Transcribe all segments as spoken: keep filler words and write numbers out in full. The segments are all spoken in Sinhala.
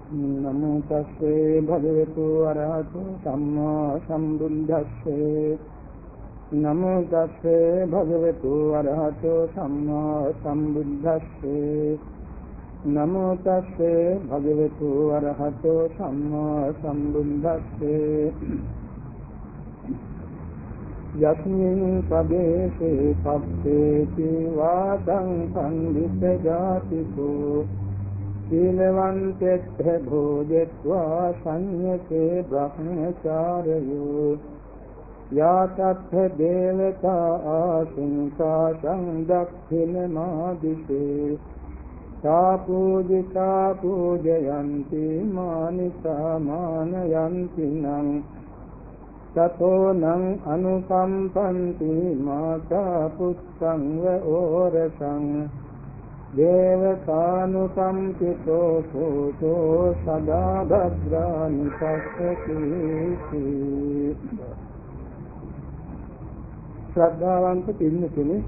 නමෝ තස්සේ භගවතු අරහතු සම්මා සම්බුද්දස්සේ නමෝ තස්සේ භගවතු අරහතු සම්මා සම්බුද්දස්සේ නමෝ තස්සේ භගවතු අරහතු සම්මා සම්බුද්දස්සේ යස්මින් පදේසේ පත්තේති වාදං සංවිත ජාතිකෝ සීලවන්තෙත්ත භෝජත්වා සංයතේ බ්‍රහ්මචාරයෝ යාතත්ථ දේවතා ආසින්සා සංදක්ඛින මාදිසේ සා පූජිතා පූජයන්ති මානිසා මානයන්ති නං තතෝ නං අනුකම්පන්ති මාතා පුත්තං වෝරසං දේවකානුකම්පිතෝ සෝතෝ සදා භද්‍රානි පස්සති. ශ්‍රද්ධාවන්ත පින්තුනි,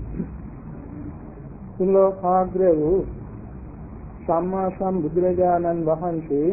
සුලෝකාග්‍ර වූ සම්මා සම්බුදුරජාණන් වහන්සේ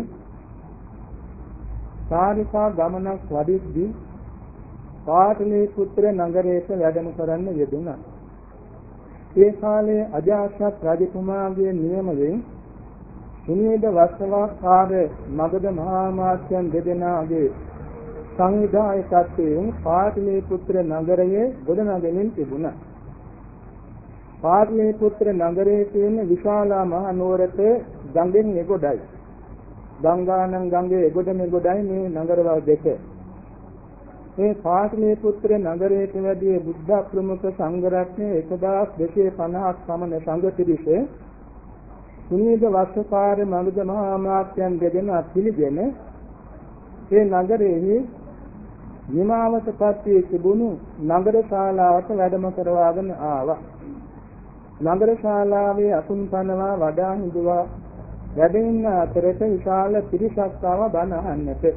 සාරිකා ගමනක් වඩිද්දී පාටලීපුත්‍ර නගරයට වැඩම කරන්න යෙදුණා. ඒ කාලයේ අජාසත් රජතුමාගේ නියමයෙන් සුනීද වස්සවාකාර මගධ මහා මාත්‍යයන් දෙදෙනාගේ සංවිධායකත්වයෙන් පාටලීපුත්‍ර නගරයේ ගොඩනගමින් තිබුණා. පාටලීපුත්‍ර නගරයේ තියෙන විශාලා මහ නුවරට ගඟෙන් එගොඩයි. ගංගානම් ගඟේ එගොඩ මෙගොඩයි මේ නගරවල් දෙක. මේ පාටලීපුත්‍ර නගරයේ පැවැදී බුද්ධ ප්‍රමුඛ සංඝ රත්නය එකදාස් දෙසිය පනහක් පමණ සංඝ පිරිස සුනීද වස්සකාර මගධ මහා මාත්‍යයන් දෙදෙනා පිළිගෙන ඒ නගරයේ නිමාවටපත් වී තිබුණු නගර ශාලාවට වැඩම කරවාගෙන ආවා. නගර ශාලාවේ අසුන් පනවා වඩා හිඳුවා වැඩ ඉන්න අතරට විශාල පිරිසක් ආවා බණ අහන්නට.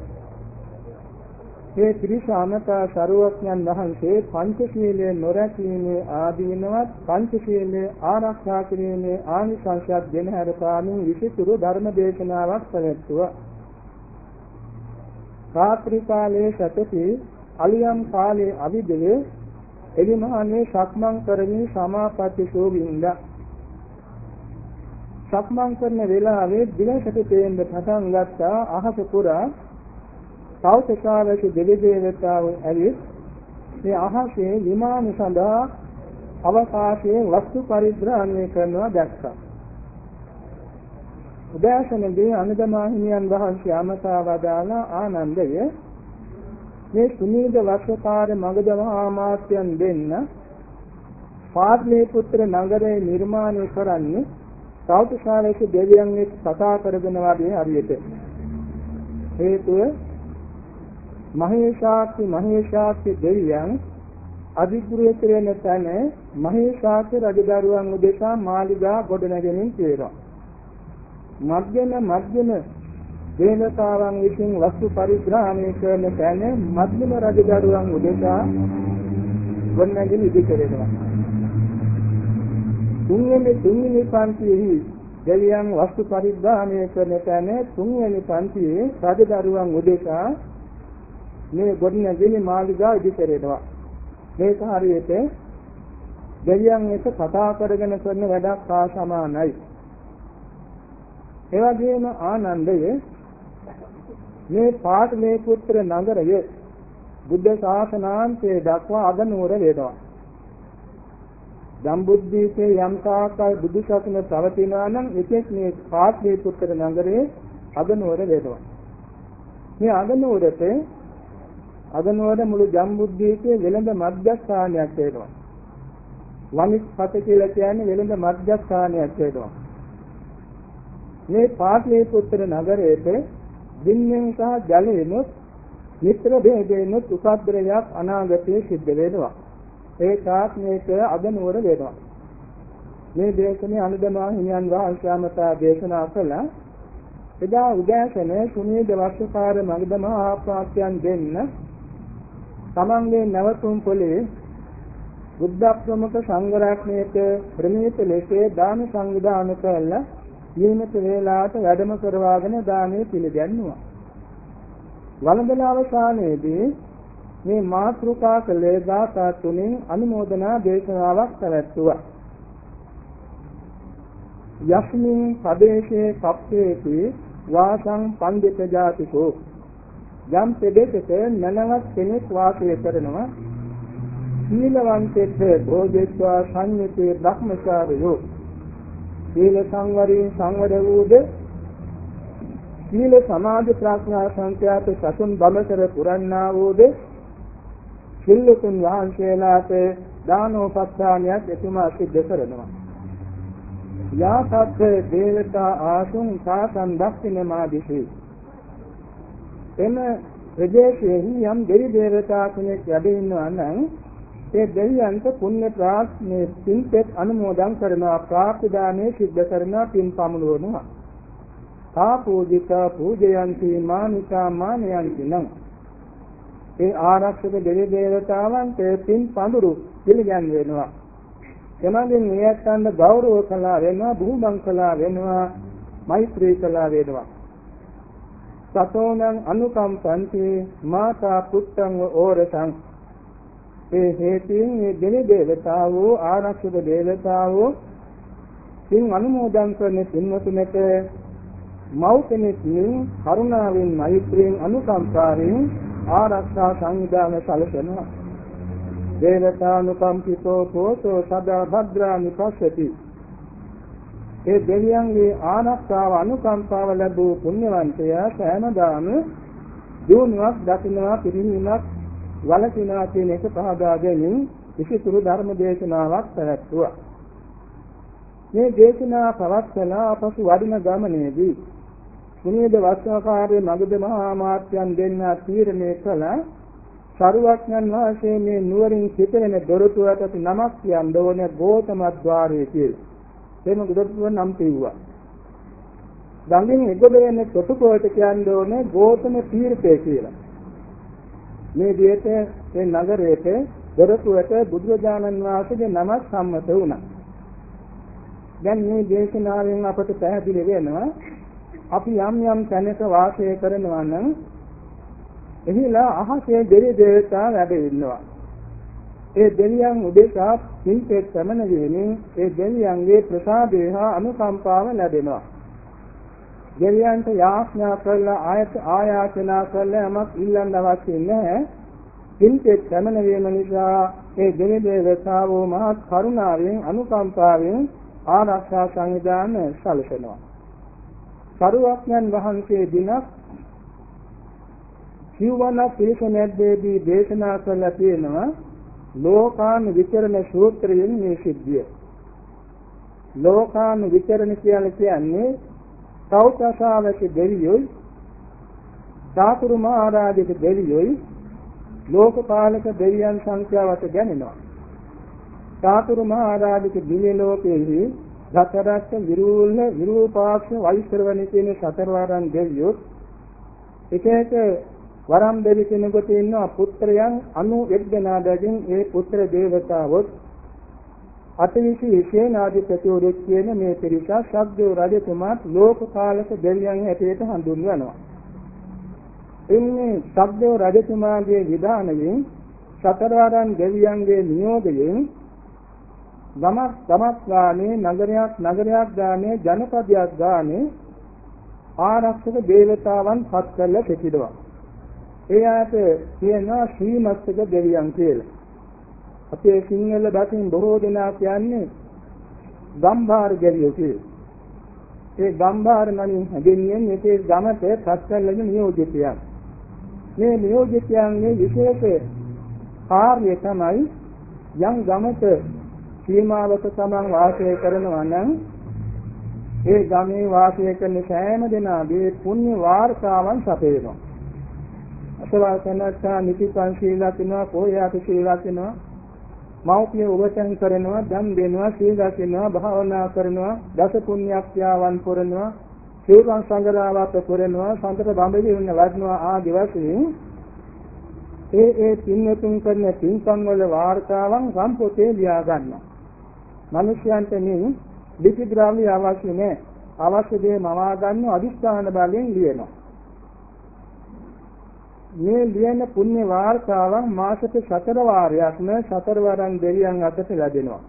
මේ පිරිස අමතා සරුවඥන් වහන්සේ පංචශීලයේ නොරැකීමේ ආදීනවත් පංචශීලයේ ආරක්ෂා කිරීමේ ආනිසංසයක් ගෙන හරපාමින් විසිතුරු ධර්ම දේශනාවක් පැවැත්වුවා. රාත්‍රී කාලයේ සතති අලියම් කාලයේ අවිදේ එලිමහානේ සක්මන් කරමින් සමාපatti සෝවින්දා. සක්මන් කරන වෙලාවේ දිවසට තේන්න පටන් ගත්තා අහස පුරා සෞතකාවක දෙවි දේවතාවෝ ඇවිත් මේ අහසේ විමාන සඳහා අවකාශයේ වස්තු පරිභ්‍රමණය කරනවා දැක්කා. උදෑසනදී අනුගමහිමියන් වහන්සේ අමතා වදාලා ආනන්දය මේ සුනීද වස්සකාර මගධ මහා මාත්‍යයන් දෙන්න පාටලීපුත්‍ර නගරේ නිර්මාණය කරන්නේ සෞතකාවක දෙවියන් එක්ක කතා කරගෙන වගේ හරියට. හේතුව මහේශාක්‍ය මහේශාක්‍ය දෙවියන් අධිග්‍රහ කරන තැන මහේශාක්‍ය රජදරුවන් උදෙසා මාලිගා ගොඩනැගෙමින් තියෙනවා. මධ්‍යම මධ්‍යම දේවතාවන් විසින් වස්තු පරිග්‍රහණය කරන තැන මධ්‍යම රජදරුවන් උදෙසා ගොඩනැගෙන ඉදි කරනවා. තුන්වෙනි තුන්වෙනි පන්තියේ දෙවියන් වස්තු පරිග්‍රහණය කරන තැන තුන්වෙනි පන්තියේ රජදරුවන් උදෙසා මේ ගොඩනැගෙන මාලිගා ඉදි කරනවා. මේක හරියට දෙවියන් එක කතා කරගෙන කරන වැඩක් හා සමානයි. ඒ වගේම ආනන්දය මේ පාටලීපුත්‍ර නගරය බුද්ධ ශාසනාන්තයේ දක්වා අගනුවර වේදවා. දම්බුද්දීපේ යම් තාකල් බුදු සසුන පවතිනා නම් එතෙක් මේ පාටලීපුත්‍ර නගරයේ අගනුවර වේදවා. මේ අගනුවරට අගනුවර මුළු ජම්බුද්දීපේ වෙළඳ මධ්‍යස්ථානයක් වෙනවා. වනිස්පත කියලා කියන්නේ වෙළඳ මධ්‍යස්ථානයක් වෙනවා. මේ පාටලීපුත්‍ර නගරයේ දින්නෙන් සහ ජලයෙන්ොත් මිත්‍ර භේදයෙන්ොත් උපද්‍රවයක් අනාගතයේ සිද්ධ වෙනවා. ඒකාත් මේක අගනුවර වෙනවා. මේ දේශනේ අනුදමා හිමියන් වහන්සේ අමතා දේශනා කළා. එදා උදෑසන සුනීද වස්සකාර මගධ මහා මාත්‍යයන් දෙන්න තමන්ගේ නැවතුම් පොලේ බුද්ධ ප්‍රමුඛ සංඝ රත්නයේට ප්‍රණීත ලෙස දාන සංවිධානය කළ නියමිත වේලාවට වැඩම කරවාගෙන දානේ පිළිගන්නවා. වළඳන අවසානයේදී මේ මාතෘකා කළේ ගාථා තුنين අනුමෝදනා දේශනාවක් පැවැත්වුවා. යස්මින් පදේශේ කප්පේති වාසං පණ්ඩිත ජාතිකෝ යම් ප්‍රදේශයක නනවත් කෙනෙක් වාසය කරනවා සීලවන්තෙක් භෝජිත්වා සංයුතේ බ්‍රහ්මචාරයෝ සීල සංවරයෙන් සංවර වූද සීල සමාධි ප්‍රඥා සංඛ්‍යාත සතුන් බඹසර පුරන්නා වූද සිල්ලුතුන් වහන්සේලාට දානෝපස්ථානයක් එතුමා සිද්ධ කරනවා. යාසත් දේවතා ආසුන් සාසන් දක්ෂිනමාදිසි එම ප්‍රදේශයේ යම් දෙවි දේවතා කෙනෙක් වැඩ ඉන්නවා නම් ඒ දෙවියන්ට පුණ්‍ය ප්‍රාර්ථනේ පින්පෙත් අනුමෝදන් කරනවා ප්‍රාර්ථනානේ සිද්ධ කරනවා පින් පමුණුවනවා. තා පූජිතා පූජයන්ති මානිකා මානයන්ති නම් ඒ ආරක්ෂක දෙවි දේවතාවන්ට පින් පඳුරු පිළිගන්වෙනවා. එමගින් එයන්ට ගෞරව කළා වෙනවා බුහුමන් කළා වෙනවා මෛත්‍රී කළා වෙනවා. සතෝනං අනුකම්පන්ති මාතා පුත්තං ඕරසං ඒ හේතුන් මේ දෙවි දේවතාවෝ ආරක්ෂක දේවතාවෝ පින් අනුමෝදන් කරන පින්වතුන්ට මව් කෙනෙක්ගෙන් කරුණාවෙන් මෛත්‍රියෙන් අනුකම්පාවෙන් ආරක්ෂා සංවිධාන සැලසෙනවා. දේවතානුකම්පිතෝ පෝතෝ සදා භද්‍රානි පස්සති ඒ දෙවියන්ගේ ආරක්ෂාව අනුකම්පාව ලැබූ පුණ්‍යවන්තයා සෑමදාම දිනුවක් දකින්නවා පිරිනීමක් වලකිනා කියන එක පහදා දෙමින් විශේෂ ධර්ම දේශනාවක් පැවැත්වුවා. මේ දේශනාව පවත්වලා අපසු වඩින ගමනේදී සුනීද වස්සකාරයේ මගධ මහා මාත්‍යයන් දෙන්න තීරණය කළා සරුවක්ඥන් වහන්සේ මේ නුවරින් සිටින දොරටුවට නමක් කියන්න ඕනේ ගෝතමද්්වාරයේ කියලා. එම දොරටුව නම් පිව්වා. ගංගෙන් එගොඩ වෙන තොටුපොළට කියන්න ඕනේ ගෝතම තීර්ථය කියලා. මේ විදිහට මේ නගරයේ දොරටුවට බුදුරජාණන් වහන්සේගේ නමක් සම්මත වුණා. දැන් මේ දේශනාවෙන් අපට පැහැදිලි වෙනවා අපි යම් යම් තැනක වාසය කරනවා නම් එහිලා අහසේ දෙවි දේවතා වැඩ ඉන්නවා. ඒ දෙවියන් උදෙසා පින්පෙත් සමන වෙමින් ඒ දෙවියන්ගේ ප්‍රසාදය හා අනුකම්පාව ලැබෙනවා. දෙවියන්ට යාඥා කරලා ආයත ආයාචනා කරලා යමක් ඉල්ලන්න අවශ්‍ය නැහැ. පින්පෙත් සමන වීම නිසා ඒ දෙවි දේවතාවෝ මහත් කරුණාවෙන් අනුකම්පාවෙන් ආරක්ෂා සංවිධාන සැලසෙනවා. සරුවක්ඥන් වහන්සේ දිනක් සිව්වන පිළිසමැද්දේදී දේශනා කළා තියෙනවා ලෝකාන විචරණ සූත්‍රයෙන් මේ සිද්ධිය. ලෝකාන විචරණ කියලා කියන්නේ සෞතසාවක දෙවියොයි සාතුරු මහරජාගේ දෙවියොයි ලෝකපාලක දෙවියන් සංඛ්‍යාවට ගැනෙනවා. සාතුරු මහරජාගේ දිව්‍ය ලෝකයේහි දතරස්ස විරූල්න විරූපාක්ෂ වෛශ්‍රවණ කියන සතරවරන් දෙවියෝ එක එක වරම් දෙවි කෙනෙකුට ඉන්නවා පුත්‍රයන් අනූඑක් දෙනාදකින් ඒ පුත්‍ර දේවතාවොත් අතිවිශි සේනාධිපතිවරු කියන මේ පිරිස සක්දේව රජතුමාත් ලෝකපාලක දෙවියන් හැටියට හඳුන්වනවා. එන්නේ සක්දේව රජතුමාගේ විධානයෙන් සතරවරන් දෙවියන්ගේ නියෝගයෙන් ගමක් ගමක් ගානේ නගරයක් නගරයක් ගානේ ජනපදයක් ගානේ ආරක්ෂක දේවතාවන් පත් කරලා සිටිනවා. ඒ ආයත කියනවා ශ්‍රීමස්තක දෙවියන් කියලා. අපේ සිංහල බසින් බොහෝ දෙනා කියන්නේ ගම්භාර දෙවියෝ කියලා. ඒ ගම්භාර නමින් හැඳින්වෙන මේ ගමට පත් කරලා නියෝජිතයන්. මේ නියෝජිතයන්ගේ විශේෂ කාර්යය තමයි යම් ගමක සීමාවක සමන් වාසය කරනවා නම් ඒ ගමේ වාසය කරන සෑම දෙනාගේ පුණ්‍ය වාර්තාවන් සපයනවා. අසවල් සනත්තා නිතිපන් සීලක් වෙනවා, පොයාට සීලක් වෙනවා, මෞපිය උපසන් කරනවා, දන් දෙනවා, සීල රැකෙනවා, භාවනා කරනවා, දස පුණ්‍යක්‍රියාවන් පුරනවා, සිව්රන් සංගරාවත් පුරනවා, සම්පත බඹලින්න වඩනවා ආදි වශයෙන් ඒ ඒ පින්වතුන් කරන පින්කම් වල වාර්තාවන් සම්පූර්ණයෙන් ලියා ගන්නවා. මිනිසයන්ට මේ ලිපි ග්‍රාමී අවශ්‍ය නැහැ. අවශ්‍ය දේ මවා ගන්න අදිස්ථාන බලයෙන් ලියනවා. මේ ලියන පුණ්‍ය වාර්තාවන් මාසෙක සතර වාරයක්ම සතරවරන් දෙවියන් අතට ලැබෙනවා.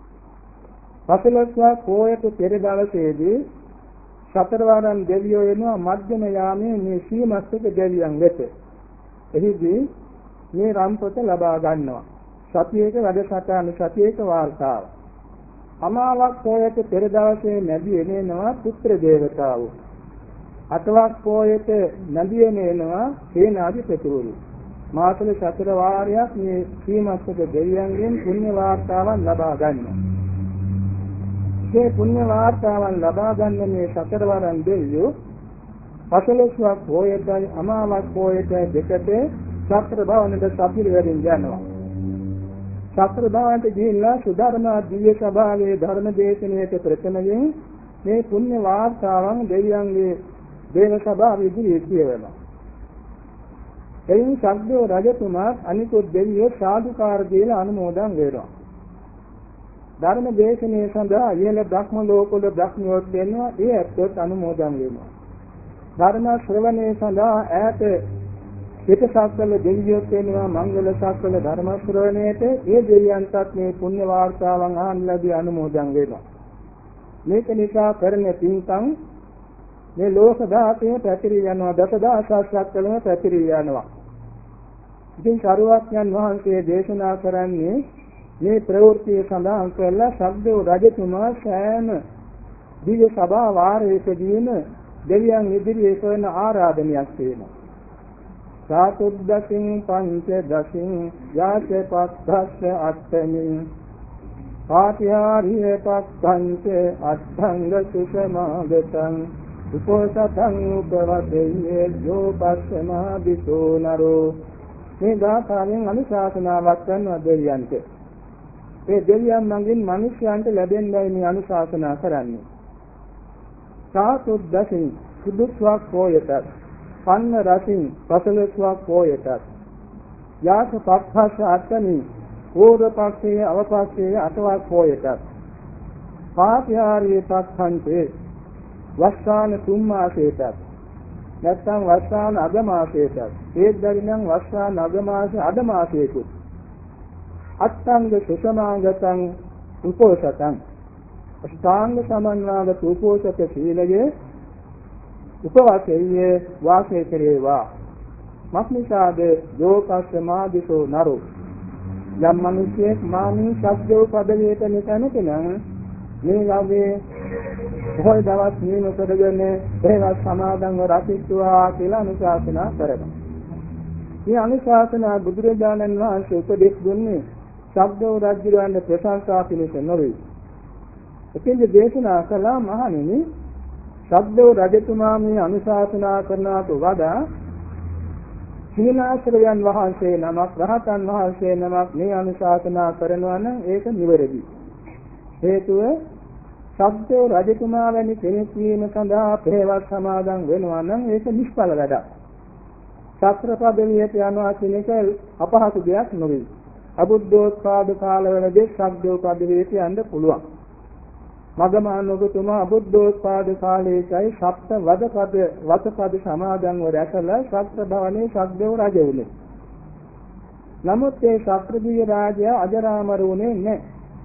පසළොස්වක පෝයට පෙර දවසේදී සතරවරන් දෙවියෝ එනවා මධ්‍යම යාමේ මේ සීමස්තක දෙවියන් වෙත. එහිදී මේ රම්පොත ලබා ගන්නවා. සතියේක වැඩසටහන සතියේක වාර්තාව. අමාවක් පෝයට පෙර දවසේ නැදි එනවා පුත්‍ර දේවතාවෝ. අටවක් පෝයට නැදි එනවා සේනාධිපතිවරු. මාසෙ සතර වාරයක් මේ සීමස්තක දෙවියන්ගෙන් පුණ්‍ය වාර්තාවන් ලබා ගන්නවා. මේ පුණ්‍ය වාර්තාවන් ලබා ගන්න මේ සතරවරන් දෙවියෝ පසළොස්වක පෝයටයි අමාවක් පෝයටයි දෙකට සතර භවනට සපිර වෙරින් යනවා. සතර භවනට ගිහිල්ලා සුධර්මා දිව්‍ය සභාවේ ධර්ම දේශනාවට ප්‍රථමයෙන් මේ පුණ්‍ය වාර්තාවන් දෙවියන්ගේ දේව සභාව ඉදිරියේ කියවනවා. එයින් සග්දේව රජතුමා අනිකුත් දෙවියෝ සාදුකාර දීලා අනුමෝදන් වෙනවා. ධර්ම දේශනාව සඳහා ඉහළ බ්‍රහ්ම ලෝකවල බ්‍රහ්මයෝත් වෙනවා. ඒ ඇත්තොත් අනුමෝදන් වෙනවා. ධර්ම ශ්‍රවණය සඳහා ඈත පිටසක්වල දෙවියොත් වෙනවා. මංගල සක්වල ධර්ම ශ්‍රවණයට ඒ දෙවියන්ටත් මේ පුණ්‍ය වාර්තාවන් අහන්න ලැබී අනුමෝදන් වෙනවා. මේක නිසා කරන පින්කම් මේ ලෝක ධාතයේ පැතිරී යනවා. දසදහසක් සක්වලම පැතිරී යනවා. ඉතින් සරුවක්ඥන් වහන්සේ දේශනා කරන්නේ මේ ප්‍රවෘත්තිය සඳහන් කළා සග්දේව රජතුමා සෑම දිව්‍ය සභා වාරයකදීම දෙවියන් ඉදිරියේ කරන ආරාධනයක් තියෙනවා. සාතුද්දසින් පංචදසින් යාචපස්සස්ස අත්තමින් පාටිහාරිය පස්සංච අත්තංග සුසමාගතං උපෝසතං උපවදෙය්‍යේ යෝපස්සමා විසෝ නරෝ. මේ ගාථාවෙන් අනුශාසනාවක් කරනවා දෙවියන්ට. ඒ දෙවියන් මඟින් මිනිස්යන්ට ලැබෙන්නයි මේ අනුශාසනා කරන්නේ. සාතුද්දසින් සුදුස්වක් පෝයටත් පන්න රසින් පසළොස්වක් පෝයටත් යාස පක්ඛස අට්ඨමි පූර්ව පක්ෂයේ අවපක්ෂයේ අටවක් පෝයටත් පාපිහාරිය පක්ඛන්තේ වස්සාන තුන් මාසයටත් නැත්නම් වස්සාන අග මාසයටත් ඒ දරිනම් වස්සාන අග මාසයේ අඩ මාසයකුත් අත්ංග සුසමාගතං උපෝසතං අෂ්ටාංග සමන්වාගත උපෝසත සීලයේ උපවාසයේ වාසය කෙරේවා. මක්නිසාද යෝකස්සමාදිසෝ නරෝ. යම් මිනිසෙක් මානී සත්‍යෝ පදවියට නිතනකනම් මේ ළඟේ බොහෝ දවස් නිම කරගෙන ඒවත් සමාදන්ව රකිත්වා කියලා අනුශාසනා කරනවා. මේ අනුශාසනා බුදුරජාණන් වහන්සේ උපදෙස් දුන්නේ සබ්දෝ රජුරවන්ට ප්‍රශංසා පිණිස නොවේ. එතෙන්ද දේශනා කළා මහණෙනි සබ්දෝ රජතුමා මේ අනුශාසනා කරනාට වඩා සීලාශ්‍රයයන් වහන්සේ නමක් රහතන් වහන්සේ නමක් මේ අනුශාසනා කරනවා නම් ඒක නිවැරදි. හේතුව සබ්දෝ රජතුමා වැනි කෙනෙක් වීම සඳහා ප්‍රේවත් සමාදන් වෙනවා නම් ඒක නිෂ්ඵල වැඩක්. ශාස්ත්‍ර පදවියට යනවා කියන එක අපහසු දෙයක් නෙවෙයි. අබුද්ධෝත්පාද කාලවලදී සබ්දෝ පදවියට යන්න පුළුවන්. මගමානෝගතුමා අබුද්ධෝත්පාද කාලයේයි සප්ත වදපද වතපද සමාදන්ව රැකලා ශාස්ත්‍ර භවනේ සබ්දෝ රජ වුණේ. නමුත් ඒ ශාස්ත්‍රදීය රාජයා අජරාමර වුණේ නැහැ.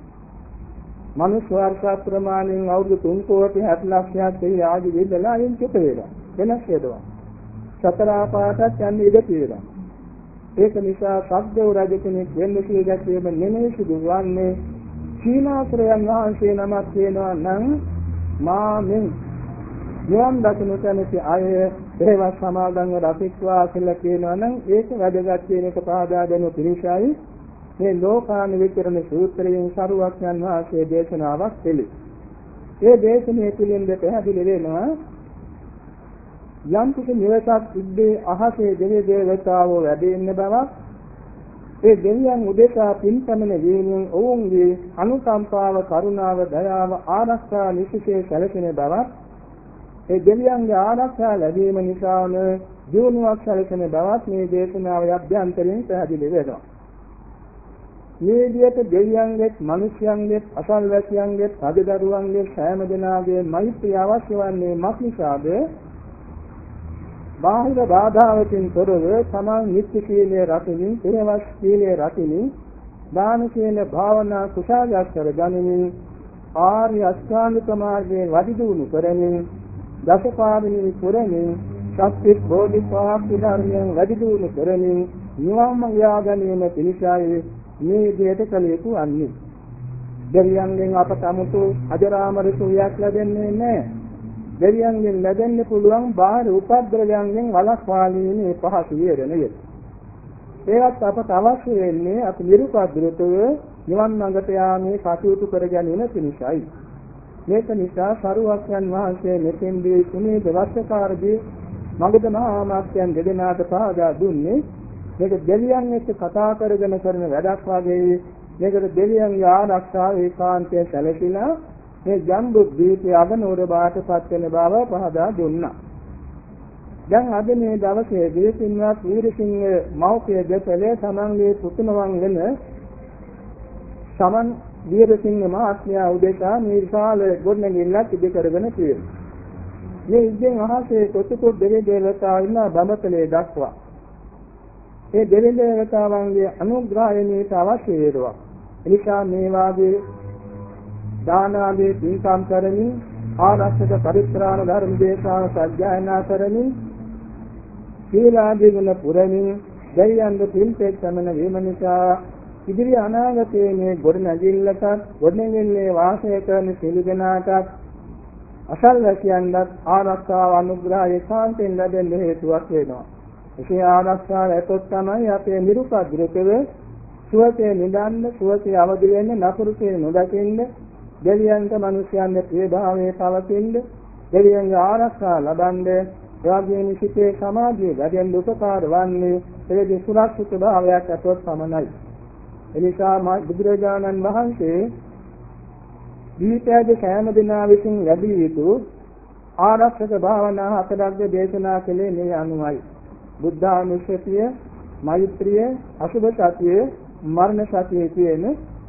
මනුෂ්‍ය වර්ෂ ප්‍රමාණයෙන් අවුරුදු තුන් කෝටි හත් ලක්ෂයක් ඒ ආදි විදලා අයින් චුත වෙනවා. වෙනස් හේතුවක්. සතර ආපාතත් යන්නේ ඉඳ තියෙනවා. ඒක නිසා සබ්දෝ රජ කෙනෙක් වෙන්න සියගැසීම නෙමෙයි සිදු වන්නේ සීනාශ්‍රයන් වහන්සේ නමක් වෙනවා නම් මාමින් යම් දකින්න තැනති අය ඒවා සමාදන්ව රකිත්වා කියලා කියනවා නම් ඒක වැදගත් කියන එක පාදා දෙනු පිණිසයි මේ ලෝකානුවිතරණ සූත්‍රයෙන් සරුවක්ඥන් වහන්සේ දේශනාවක් දෙලි. ඒ දේශනාවේ පිළිඳ පැහැදිලි වෙනවා යම් කිසි නිවසක් ඉද්දී අහසේ දෙවි දේවතාවෝ වැඩ ඉන්න බවක් ඒ දෙවියන් උදෙසා පින්පමන වීමෙන් ඔවුන්ගේ අනුකම්පාව කරුණාව දයාව ආරක්ෂා නිසිසේ සැලසෙන බවක් ඒ දෙවියන්ගේ ආරක්ෂා ලැබීම නිසාම ජීවණයක් සැලසෙන බවක් මේ දේශනාවේ අභ්‍යන්තරයෙන් පැහැදිලි වෙනවා. මේ විදිහට දෙවියන්ගෙත් මිනිස්යන්ගෙත් අසල්වැසියන්ගෙත් රජදරුවන්ගෙත් සෑම දෙනාගේ මෛත්‍රිය අවශ්‍ය වන්නේ මක් නිසාද? බාහිර බාධාවකින් තොරව තමන් නිත්‍ය සීලයේ රකිමින්, පෙරවස් සීලයේ රකිමින්, දාන සීල භාවනා කුසලයක් කර ගනිමින්, ආර්ය අෂ්ටාංගික මාර්ගයේ වදිදුණු කරමින්, දසපාදිනී පුරමින්, සත්‍ය බෝධිපාක් ධර්මයන් වදිදුණු කරමින් නිවන් මාර්ගය ගැනීම පිණිසයි මේ විදිහට කළ යුතු වන්නේ. දෙවියන්ගෙන් අපට 아무තු අජරාමර සුවයක් ලැබෙන්නේ නැහැ. දෙවියන්ගෙන් ලැබෙන්න පුළුවන් බාහිර උපද්‍රවයන්ගෙන් වළක්වාලීමේ පහසු වේදනය. ඒවත් අපට අවශ්‍ය වෙන්නේ අපි නිරුපද්‍රතව නිවන් මාර්ගට යාමේ කටයුතු කර ගැනීම පිණිසයි. මේක නිසා සරුවක්යන් වහන්සේ මෙතෙන්දී තුනේ දවස්කාරදී මගධ මහා මාත්‍යයන් දෙදෙනාට පහදා දුන්නේ මේක දෙවියන් එක්ක කතා කරගෙන කරන වැඩක් වගේ. මේකට දෙවියන්ගේ ආරක්ෂාව ඒකාන්තයෙන් සැලසීලා මේ ජම්බු දීපේ අගනුවර බාටපත් වෙන බව පහදා දුන්නා. දැන් අද මේ දවසේ දීපින්වත් වීරසිංහ මෞඛ්‍ය දෙපළේ තමන්ගේ පුතුණවන් වෙන සමන් වීරසිංහ මහත්මයා උදෙසා මේ විශාල ගොඩනැගිල්ලක් ඉදි කරගෙන තියෙනවා. මේ ඉන්දියන් අහසේ කොටුකොත් දෙවි දේවතා ඉන්න බඹතලේ දක්වා ඒ දෙවි දේවතාවන්ගේ අනුග්‍රහණයට අවශ්‍ය වේවා. එනිසා මේ වාගේ දාන ආදී පින්කම් කරමින්, ආරක්ෂක පරිත්‍රාණ ධර්ම දේශනා සත්‍යයනා කරමින්, සීලාදී ගුණ පුරමින් දෙවියන්ගේ පින්පෙත් සමන වීම නිසා ඉදිරි අනාගතයේ මේ ගොඩනැගිල්ලට ගොඩනැගිල්ලේ වාසය කරන සිළුදෙනාටත් අසල්වැසියන්ට ආරක්ෂාව අනුග්‍රහය ඒකාන්තයෙන් ලැබෙන්න හේතුවක් වෙනවා. එසේ ආරක්ෂාව ඇතොත් තමයි අපේ නිරුපද්‍රකව සුවසේ නිදන්න, සුවසේ අවදි වෙන්න, නපුරුසේ නොදකින්න, දෙවියන්ට මිනිස්යන්ගේ ප්‍රේභාවයේ පවතින්න, දෙවියන්ගේ ආරක්ෂාව ලබන්න, එවාගේ නිසිතේ සමාධිය වැඩෙන්න උපකාර වන්නේ ඒ සුරක්ෂිත භාවයක් ඇතොත් පමණයි. එනිසා බුදුරජාණන් වහන්සේ දීපයද සෑම දිනා විසින් ලැබිය යුතු ආරක්ෂක භාවනා හතරක් දේශනා කළේ මේ අනුවයි. බුද්ධානුස්සතිය, මෛත්‍රිය, අසුභ සතිය, මරණ සතිය කියන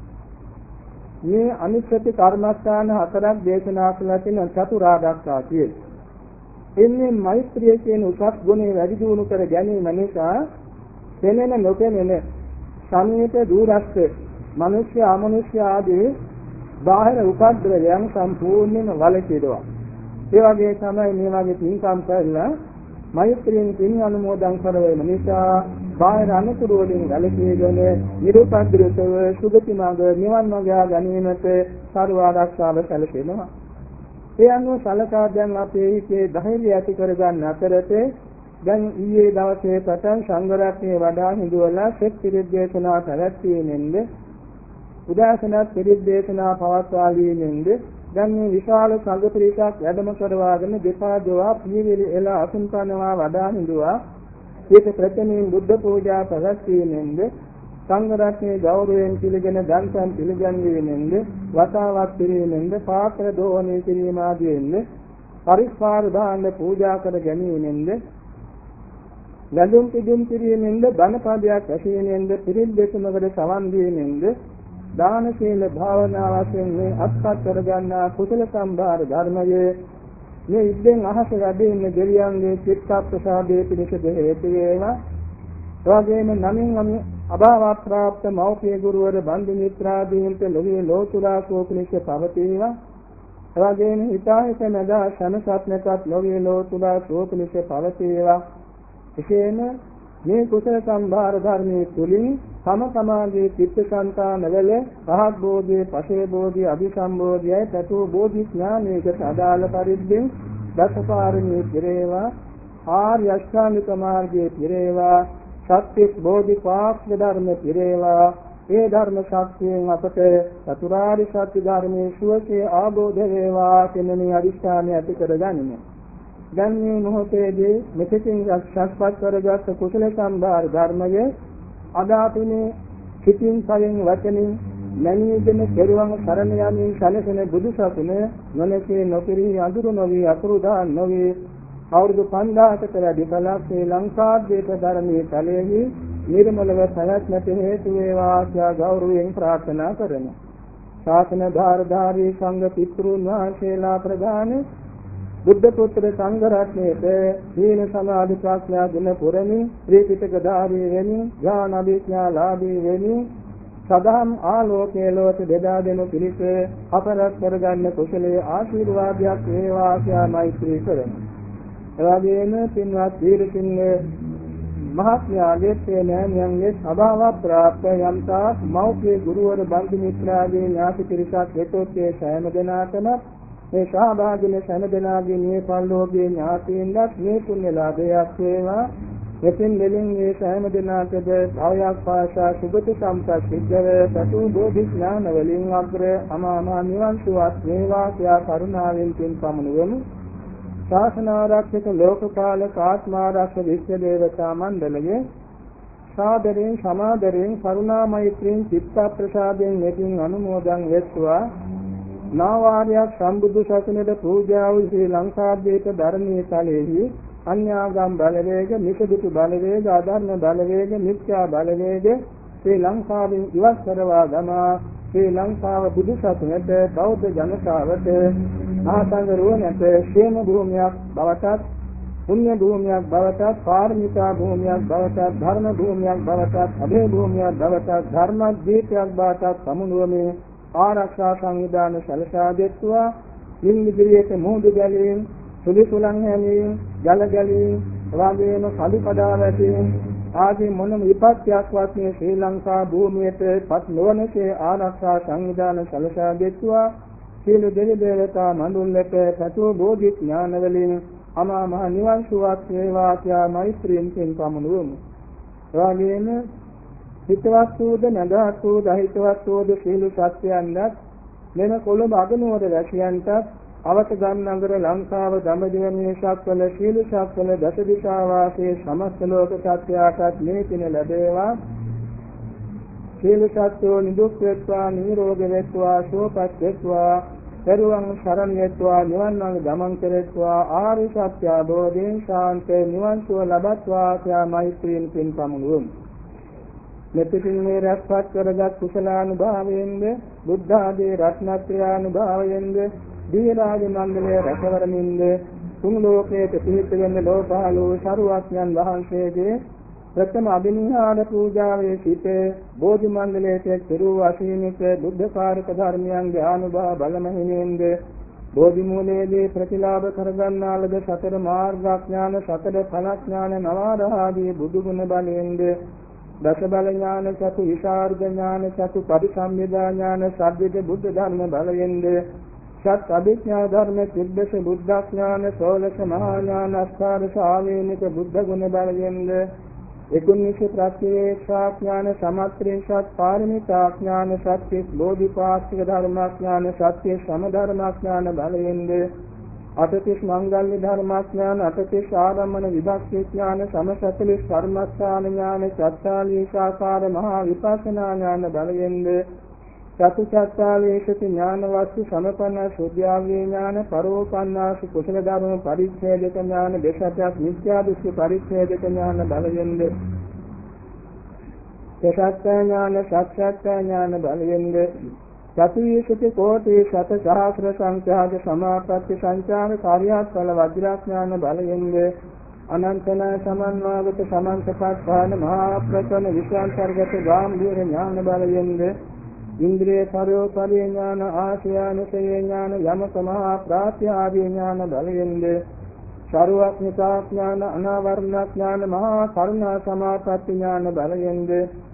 මේ අනිත්‍ය කර්මස්ථාන හතරක් දේශනා කළා කියන චතුරාර්ය සත්‍යය. එන්නේ මෛත්‍රිය කියන උසස් ගුණය වැඩි දියුණු කර ගැනීම නිසා පෙනෙන නොපෙනෙන සමීප දුරස්ත මිනිස්ය අමනුෂ්‍ය ආදී බාහිර උපද්‍රවයන් සම්පූර්ණයෙන්ම වළකිනවා. ඒ වගේ තමයි මේ වගේ පින්කම් කරලා මෛත්‍රියෙන් පින් අනුමෝදන් කරවීම නිසා බාහිර අනුතුරු වලින් වැළකීගෙන නිරුපද්‍රවව සුගති මාර්ග නිවන් මාර්ගය ගැනීමට සර්ව ආරක්ෂාව සැලසෙනවා. ඒ අනුව සලකා දැන් අපේ හිතේ ධෛර්යය ඇති කරගන්න අතරතේ දැන් ඊයේ දවසේ පටන් සංඝ රත්නයේ වඩා හිඳුවලා සෙත් පිරිත් දේශනා පැවැත්වීමෙන්ද උදාසනත් පිරිත් දේශනා පවත්වාලීමෙන්ද දැන් මේ විශාල සංඝ පිරිසක් වැඩම කරවාගෙන දෙපා දොවා පියවිලි එල අසුන්කනවා වඩා හිඳුවා ඒක ප්‍රථමයෙන් බුද්ධ පූජා පැවැත්වීමෙන්ද සංඝ රත්නයේ ගෞරවයෙන් පිළිගෙන දන්සන් පිළිගැන්වීමෙන්ද වතාවක් පිරීමෙන්ද පාත්‍ර දෝවණය කිරීම ආදීෙන්ද පරිස්කාර දාන්න පූජා කර ගැනීමෙන්ද ලැබුම් පිදුම් කිරීමෙන්ද බණපදයක් ඇසීමෙන්ද පිරිත් දෙසමකට සවන් දීමෙන්ද දාන සීල භාවනා වශයෙන් මේ අත්පත් කරගන්නා කුසල සම්භාර ධර්මයේ මේ ඉද්දෙන් අහස වැඩෙන්නේ දෙවියන්ගේ චිත්ත ප්‍රසාදයේ පිණිස හේතු වේවා. එවැගේම නමින් නම් අභාව ප්‍රාප්ත මෞඛ්‍ය ගුරුවර බන්දු මිත්‍රාදීන්ට ලෝකේ ලෝතුරා සෝපනිෂ පවතිවා. එවැගේම හිතාහිත නදා සමසත්නකත් ලෝකේ ලෝතුරා සෝපනිෂ පවතිවා. එසේම මේ කුසල සම්භාර ධර්මයේ තුලින් තම තමාගේ චිත්තසංතානවල රහත් බෝධියේ, පසේ බෝධියේ, අභිසම්බෝධියයි තතු බෝධි ඥානයකට අදාළ පරිද්දෙන් දසපාරමී පිරේවා, ආර්ය අෂ්ටාංගික මාර්ගයේ පිරේවා, සත්‍ය බෝධිපාක් ධර්ම පිරේවා. ඒ ධර්ම ශක්තියෙන් අපට චතුරාර්ය සත්‍ය ධර්මයේ සුවසේ ආબોධ වේවා කියන මේ අදිෂ්ඨානය ඇති කරගනිමු. දැන් මේ මොහොතේදී මෙතෙකින් ශක්තිපත් කරගත් කුසල සම්භාර ධර්මයේ අදාතුනේ සිතින් කයෙන් වචනින් මැනීගෙන කෙරුවන් සරණ යමින් සැලසෙන බුදුසසුන නොනැසී නොපිරී අඳුරු නොවි අතුරුදහන් නොවි අවුරුදු පන්දාහකට වැඩි කලක් ශ්‍රී ලංකාද්වීප ධර්මයේ තලයේහි නිර්මලව පැවැත්මට හේතු වේවා ආශා ගෞරවයෙන් ප්‍රාර්ථනා කරමු. ශාසන ධාරධාරී සංඝ පිතෘන් වහන්සේලා ප්‍රදාන බුද්ධ පුත්‍ර සංඝ රත්නයේ සීල සමාධි ප්‍රඥා ගුණ පුරමින් ත්‍රිපිටක ධාරී වෙමින් ඥාන අභිඥාලාභී වෙමින් සදාම් ආලෝකයේ ලෝක බෙදා දෙනු පිණිස අපරක් කරගන්න කුසලයේ ආශිර්වාදයක් වේවා කියා මෛත්‍රී කරමු. එවැගේම පින්වත් දීර්ඝින්නේ මහත්යාගේ තේනෑයන්ගේ සභාව ප්‍රාප්ත යම්තා මෞඛ්‍ය ගුරුවර බන්දු මිත්‍රාගේ ඥාති පිරිසක් වෙතොත් ඒ සෑම දෙනාටම මේ සහභාගී සෑම දෙනාගේ මේ පල්ලෝගේ ඥාතීන්වත් මේ පුණ්‍ය ලාභයක් වේවා. එතින් දෙලින් මේ සෑම දෙනාටද භවයක් පාසා සුගති සම්පත් සිද්ධව සතු බෝධි ඥාන වලින් අග්‍ර අමාමා නිවන් සුවත් වේවා කියා කරුණාවෙන් පින් පමුණුවමු. ශාසනාරක්ෂක ලෝකපාලක ආත්මාරක්ෂක විශ්ව දේවතා මණ්ඩලයේ සාදරයෙන් සමාදරයෙන් කරුණා මෛත්‍රියෙන් චිත්ත ප්‍රසාදයෙන් මෙතින් අනුමෝදන් වෙත්වා. නාවාරයක් සම්බුදු සසුනේද පූජා වූ ශ්‍රී ලංකාද්වීප ධර්මයේ තලෙහි අන්‍යාගම් බලවේග, මිසදිතු බලවේග, ආධර්ම බලවේග, මිත්‍යා බලවේග ශ්‍රී ලංකාවෙන් ඉවත් කරවා දමා ශ්‍රී ලංකාව බුදු සසුනට බෞද්ධ ජනතාවට ආසංග රුවනට ශේම භූමියක් බවටත්, පුණ්‍ය භූමියක් බවටත්, පාරමිතා භූමියක් බවටත්, ධර්ම භූමියක් බවටත්, අභය භූමියක් බවටත්, ධර්මදීපයක් බවටත් සමුනුවමේ ආරක්ෂා සංවිධාන සැලසා දෙත්වා. ඉන්දිරියට මුහුදු ගැලීම්, සුළි සුළං හැමීම්, ජල ගැලීම්, එවාගේම කඩු කඩා වැටීම් ආදී මොනම විපත්‍යක්වත් මේ ශ්‍රී ලංකා භූමියට පත් නොවනසේ ආරක්ෂා සංවිධාන සැලසා දෙත්වා. සීල දෙවි දේවතා මඬුල්ලට සතු බෝධි ඥාන වලින් අමා මහ නිවන් සුවත් වේවා කියා මෛත්‍රියෙන් පින් පමුණුවමු. එවාගේම හිතවත් වූද නැදහත් වූද අහිතවත් වූද සීල සත්‍යයන්වත් මෙම කොළඹ අගනුවර වැසියන්ටත් අවත ගම්නගර ලංකාව දඹදිව මිනිසක්වල සීල සක්වල දස දිශා වාසී සමස්ත ලෝක සත්‍යයටත් මේ පින ලැබේවා. සීල සත්‍යෝ නිදුක් වෙත්වා, නිරෝගී වෙත්වා, සුවපත් වෙත්වා, පෙරවන් සරණ වෙත්වා, නිවන් මාර්ග ගමන් කෙරෙත්වා, ආර්ය සත්‍ය අවබෝධයෙන් ශාන්තේ නිවන් සුව ලබත්වා කියා මෛත්‍රියෙන් පින් පමුණුවමු. මෙපිටින් මේ රැස්පත් කරගත් කුසලානුභාවයෙන්ද බුද්ධ ආදී රත්නත්‍රානුභාවයෙන්ද දීරාජ මණ්ඩලයේ රැකවරමින්ද තුන් ලෝකයේ පිහිට වෙන ලෝපාලෝ සරුවඥන් වහන්සේගේ ප්‍රථම අභිනිහාර පූජාවේ සිට බෝධි මණ්ඩලයේ කෙරුව අසීමිත බුද්ධ කාරක ධර්මයන්ගේ ආනුභාව බලමහිනෙන්ද බෝධි මූලයේදී ප්‍රතිලාභ කරගන්නා ලද සතර මාර්ගඥාන, සතර ඵලඥාන, නවාරහාදී බුදු ගුණ බලයෙන්ද දස බල ඥාන, චතු විසරද ඥාන, චතු පරිසම්යදා ඥාන, සද්විද බුද්ධ ධර්ම බලයෙන්ද සත් අභිඥා ධර්ම, තිබ්බස බුද්ධඥාන, සෝලස මහා ඥාන, අස්කාරස ආවේනික බුද්ධ ගුණ බලයෙන්ද එකුන්විස ප්‍රත්‍යේක්ෂා ඥාන, සමත්‍රිංසත් පාරමිතා ඥාන, සත්‍ය බෝධිපාක්ෂික ධර්මඥාන, සත්‍ය සමධර්මඥාන බලයෙන්ද අටතිස් මංගල්‍ය ධර්මඥාන, අටතිස් ආරම්මන විභක්ති ඥාන, සමසතලිස් කර්මස්ථාන ඥාන, චත්තාලීසාකාර මහා විපස්සනා ඥාන බලයෙන්ද චතුචත්තාලීසති ඥාන වස්තු සමපන්න සුද්ධාව්‍ය ඥාන, පරෝපන්නාසු කුසල ධර්ම පරිච්ඡේදක ඥාන, දේශත්‍යක් මිත්‍යා දෘෂ්ටි පරිච්ඡේදක ඥාන බලයෙන්ද සත්‍ය ඥාන, සත්‍යත්‍ය ඥාන බලයෙන්ද චතුවිශති කෝටි සත සහස්‍ර සංඛ්‍යාත සමාපatti සංචාර කාර්යඵල වජ්‍රඥාන බලයෙන්ද අනන්තන සමන්වාගත සමන්තපත්පාන මහා ප්‍රකරණ විශ්වාන්තර්ගත ගාම්භීර ඥාන බලයෙන්ද ඉන්ද්‍රිය පරෝපරිය ඥාන, ආශ්‍රයානුසය ඥාන, යමක මහා ප්‍රාත්‍යාදී ඥාන බලයෙන්ද සර්වඥතා ඥාන, අනාවරණ ඥාන, මහා කරුණා සමාපatti ඥාන බලයෙන්ද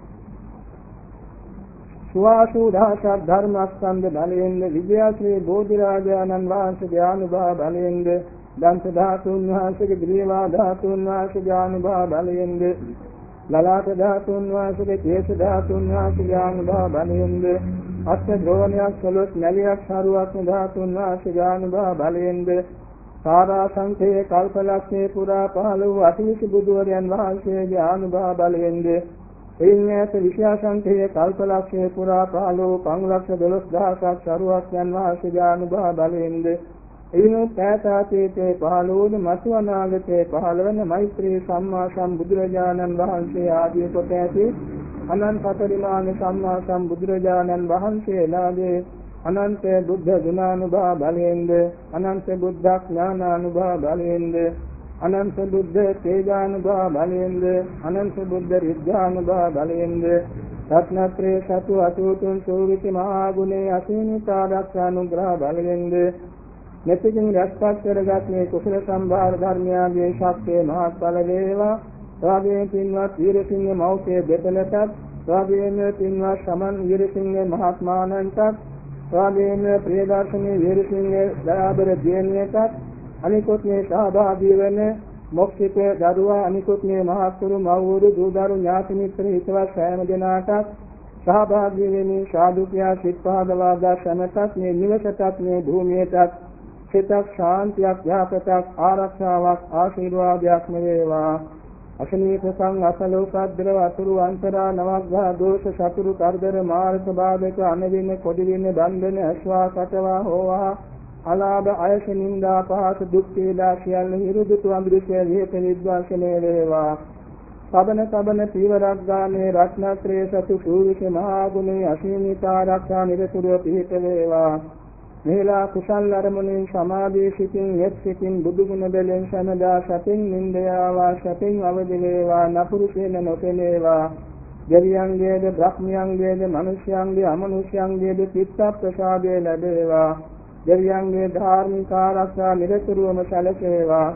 සුවාසු දහසක් ධර්මස්කන්ධ බලයෙන්ද විද්‍යාශ්‍රී බෝධිරාජානන් වහන්සේගේ අනුභව බලයෙන්ද දන්ත ධාතුන් වහන්සේගේ ග්‍රීවා ධාතුන් වහන්සේගේ අනුභව බලයෙන්ද ලලාට ධාතුන් වහන්සේගේ කේශ ධාතුන් වහන්සේගේ අනුභව බලයෙන්ද අස්ස ද්‍රෝණයක් සලොස් නැලියක් සරුවක් ධාතුන් වහන්සේගේ අනුභව බලයෙන්ද සාරා සංඛේ කල්පලක්ෂේ පුරා පහළ වූ අතිවිශ බුදුවරයන් වහන්සේගේ අනුභව බලයෙන්ද එයින්යත විශ්‍යාසංඛේ කල්පලක්ෂේ පුරා පහළ වූ පංලක්ෂ දොළොස් දහසක් සරුවක්යන් වහන්සේගේ අනුභව බලයෙන්ද එයිනුත් ඈතාතීතේ පහළ වූ මතු අනාගතේ පහළ වන මෛත්‍රී සම්මා සම්බුදුරජාණන් වහන්සේ ආදී කොට ඇති අනන්ත පරිමාණ සම්මා සම්බුදුරජාණන් වහන්සේලාගේ අනන්ත බුද්ධ ගුණානුභාව බලයෙන්ද අනන්ත බුද්ධ ඥානානුභාව බලයෙන්ද අනන්ත බුද්ධ තේජානුභාව බලයෙන්ද අනන්ත බුද්ධ රිද්ධානුභාව බලයෙන්ද රත්නත්‍රේ සතු අසූතුන් සූවිසි මහා ගුණේ අසීමිත ආරක්ෂානුග්‍රහ බලයෙන්ද මෙතකින් රැස්පත් කරගත් මේ කුසල සම්භාර ධර්මයාගේ ශක්තිය මහත්ඵල වේවා. ස්වාමීන් පින්වත් වීරසිංහ මෞඛ්‍ය දෙපළටත් ස්වාමීන් පින්වත් සමන් වීරසිංහ මහත්මාණන්ටත් ස්වාමීන් ප්‍රියදර්ශනී වීරසිංහ දයාබර දියණියටත් අනිකුත් මේ සහභාගී වන මොක්ෂිත දරුවා අනිකුත් මේ මහත්තුරු මව්වරු දූදරු ඥාති මිත්‍ර හිතවත් සෑම දෙනාටත් සහභාගී වෙමින් සාදු කියා සිත් පහදවා සමටත් මේ නිවසටත් මේ භූමියටත් සිතක් ශාන්තියක් යහපතක් ආරක්ෂාවක් ආශිර්වාදයක් වේවා. අසනීප සංඝසලෝකද්දර අතුරු අන්තරා නවග්‍රහ දෝෂ සතුරු කරදර මාර්ග බාධක අනවින කොඩි වින බන්ධන අස්වා කටවා හෝවා අලාභ අයස නින්දා පහස දුක් පීඩා සියල්ල හිරුදුතු අමෘතය විහෙත නිද්වාසනේ වේවා. සබන සබන පීවරක් ගානේ රත්නත්‍රේ සතු සූවිසි මහා ගුණේ අසීමිත ආරක්ෂා නිරතුරුව පිහිට වේවා. මේලා කුසල් අරමුණින් සමාධි සිතින් යෙත් සිතින් බුදු ගුණ බැලෙන් සමදා සතින් නින්දයාවා සතින් අවදි වේවා නපුරු සේන නොපෙනේවා. දෙවියන්ගේද බ්‍රහ්මයන්ගේද මනුෂ්‍යයන්ගේ අමනුෂ්‍යයන්ගේද චිත්ත ප්‍රසාදය ලැබේවා. දෙවියන්ගේ ධාර්මික ආරක්ෂා නිරතුරුවම සැලසේවා.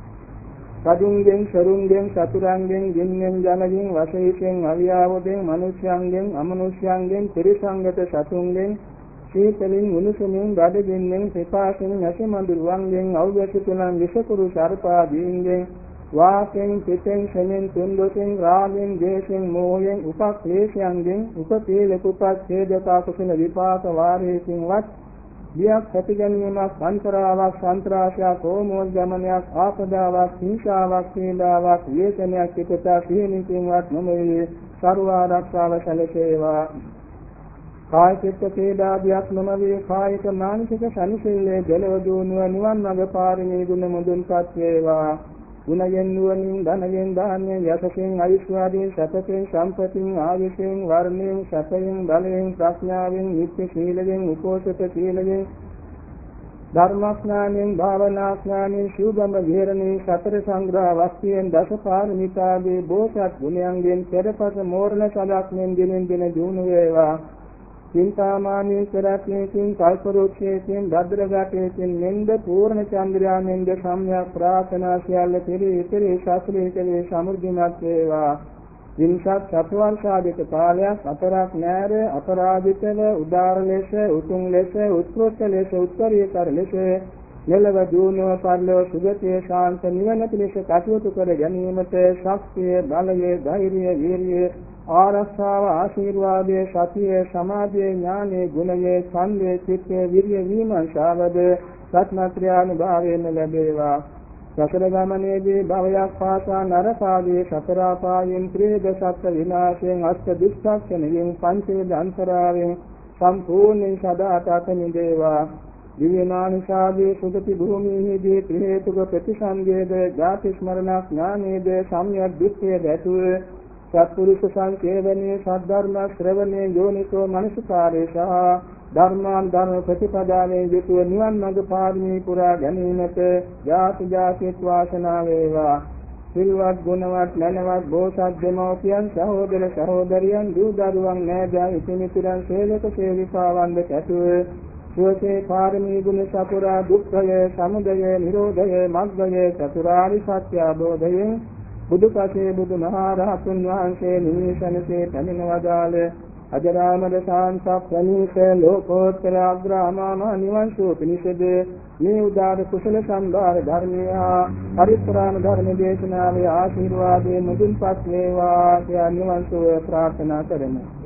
සතුන්ගෙන් සරුන්ගෙන් සතුරන්ගෙන් ගින්නෙන් ජනගෙන් වශයෙන් අවියාවදෙන් මනුෂ්‍යයන්ගෙන් අමනුෂ්‍යයන්ගෙන් ත්‍රිසංගත සතුන්ගෙන් සීතලින් උණුසුමින් බඩගින්නෙන් පිපාසයෙන් නැසමඳුරුවන්ගෙන් අව්‍යසිතුලන් විෂකුරු සර්පාදීන්ගෙන් වාසෙන් පිටෙන් සෙමින් තුන්දොසින් රාගෙන් දේශෙන් මෝහයෙන් උපක්ලේශයන්ගෙන් උපපීලක උපච්ඡේදක කුසල විපාක වාරයකින්වත් දියක් ඇති ගැනීමක් අන්තරාවක් සන්ත්‍රාසයක් හෝමෝද්ගමනයක් ආපදාවක් හිංසාවක් පීඩාවක් වේදනයක් පිටතා සිහිනකින්වත් නොමෙයි සර්ව ආරක්ෂාව සැලසේවා. කාය චිත්ත පීඩාදියක් නොමවේ කායික මානසික සනිසිල්ලේ දෙලව දුණුව නිවන් මඟ පාරමී ගුණ මුදුන්පත් වේවා. ගුණයෙන් නුවණින් ධනයෙන් දානයෙන් යසයෙන් අයිස්වාදයෙන් සතයෙන් සම්පතින් ආයුෂයෙන් වර්ණයෙන් සතයෙන් බලයෙන් ප්‍රඥාවෙන් නිත්‍ය සීලයෙන් උපෝසත සීලයෙන් ධර්මඥානෙන් භාවනාඥානෙන් ශුභම විහෙරණේ සතර සංග්‍රහ වස්තියෙන් දස පාරමිතාවේ බෝසත් ගුණයන්ගෙන් පෙරපස මෝරණ සලක්නෙන් දිනෙන් දින දිනු වේවා. චින්තාමානී කරත්නේකින් කල්පරෝක්ෂේකින් භද්‍රගතේකින් නෙන්ද පූර්ණ චන්ද්‍රයානෙන්ද සම්‍යක් ප්‍රාර්ථනා සියල්ල පිරි ඉතිරි ශාස්ත්‍රීය සමෘද්ධිමත් වේවා. වින්සත් සත්වර්ෂාදික කාලයක් අතරක් නැර අපරාධිතව උදාර ලෙස උතුම් ලෙස උත්කෘෂ්ඨ ලෙස උත්තරීතර ලෙස මෙලව දුණුව පරිලෝ සුගතිය ශාන්ත නිවන පිණිස කටයුතු කර ගැනීමට ශක්තිය බලය ධෛර්යය වීරිය ආරක්ෂාව ආශිර්වාදයේ සතියේ සමාධියේ ඥානයේ ගුණයේ ඡන්දයේ චිත්තයේ විරිය විමර්ශාවද සත්‍යත්‍යානුභාවයෙන් ලැබේවා. සතර ගමනේදී භවයක් පාසා නරකාදී සතරාපායෙන් ත්‍රිවිධ සත්‍ය විනාශයෙන් අෂ්ට දුක්ඛක්ෂණයෙන් පංචේද අන්තරාවෙන් සම්පූර්ණයෙන් සදාතත නිදේවා. දිව්‍යමානුෂාදී සුගති භූමියේදී ත්‍රි හේතුක ප්‍රතිසංවේද ජාති ස්මරණ ඥානයේද සම්‍යක් දෘෂ්ටිය දැතුව සත්පුරුෂ සංකේවනයේ සද්ධර්ම ශ්‍රවණයේ යෝනිසෝ මනසකාරේ සහ ධර්මාන් ධර්ම ප්‍රතිපදාවේ යුතුව නිවන් මඟ පාරමී පුරා ගැනීමට ජාති ජාතිත් වාසනාව වේවා. සිල්වත් ගුණවත් නැනවත් බෝසත් දෙමව්පියන් සහෝදර සහෝදරියන් දූ දරුවන් නෑදෑ ඉතිමිතුරන් සේවක සේවිකාවන් දෙකතුව සුවසේ පාරමී ගුණ සපුරා දුක්ඛය සමුදය නිරෝධය මග්ගය චතුරාර්ය සත්‍ය අවබෝධයෙන් බුදුපසේ බුදුමහා රහතුන් වහන්සේ නිමිෂණසේ පැමිණ වදාළ අජරාමර ශාන්ත ප්‍රණීත ලෝකෝත්තර අග්‍රාමාම නිවන් සුව පිණිසද මේ උදාර කුසල සම්භාර ධර්මයා පරිත්‍රාණ ධර්ම දේශනාවේ ආශිර්වාදයෙන් මුදුන්පත් වේවා කියලා නිවන් සුව ප්‍රාර්ථනා කරමු.